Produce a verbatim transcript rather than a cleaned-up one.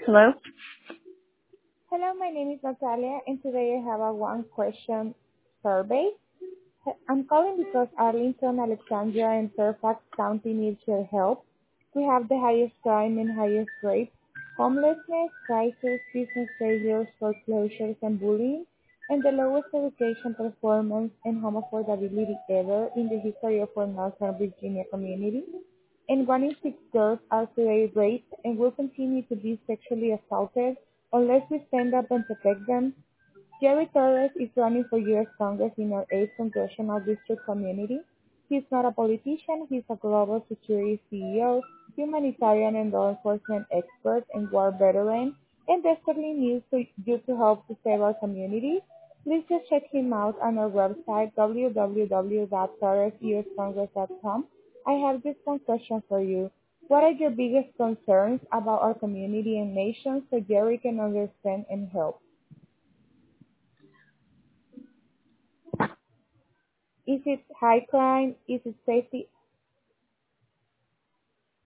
Hello? Hello, my name is Natalia, and today I have a one question survey. I'm calling because Arlington, Alexandria, and Fairfax County need your help. We have the highest crime and highest rates, homelessness, crisis, business failures, foreclosures, and bullying, and the lowest education performance and home affordability ever in the history of our Northern Virginia community. And one in six girls are today raped and will continue to be sexually assaulted unless we stand up and protect them. Jerry Torres is running for U S Congress in our eighth Congressional District community. He's not a politician, he's a global security C E O, humanitarian and law enforcement expert, and war veteran, and desperately needs to, you to help to save our community. Please just check him out on our website, w w w dot torres u s congress dot com. I have just one question for you. What are your biggest concerns about our community and nation so Jerry can understand and help? Is it high crime? Is it safety